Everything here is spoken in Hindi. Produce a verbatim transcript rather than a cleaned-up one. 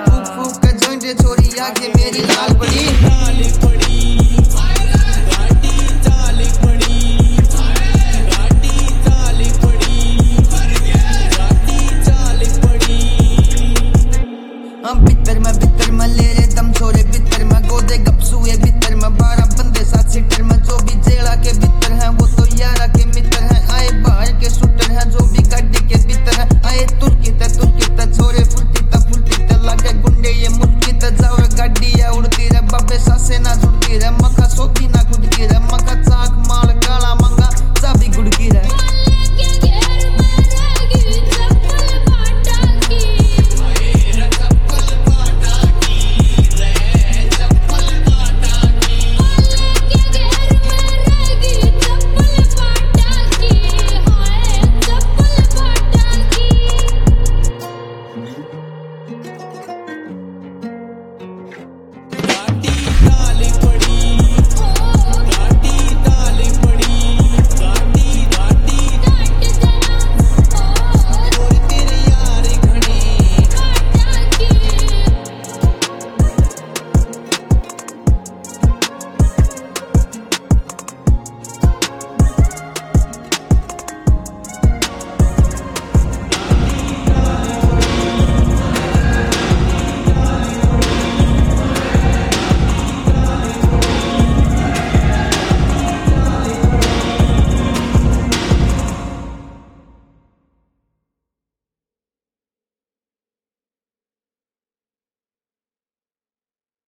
फूक फूक के जोइंटे छोरी आके मेरी लाल पड़ी हम बितर में बितर में ले ले दम छोरे बितर में गोदे गपसुए बितर में बारह बंदे साथ सीटर में जो भी जेड़ा के बितर हैं वो तो यारा के मित्र हैं आए बाहर के शूटर हैं जो भी गाड़ी के बितर हैं आए तुर्की ते तुर्की ते छोरे फुर्ती ता फुर्ती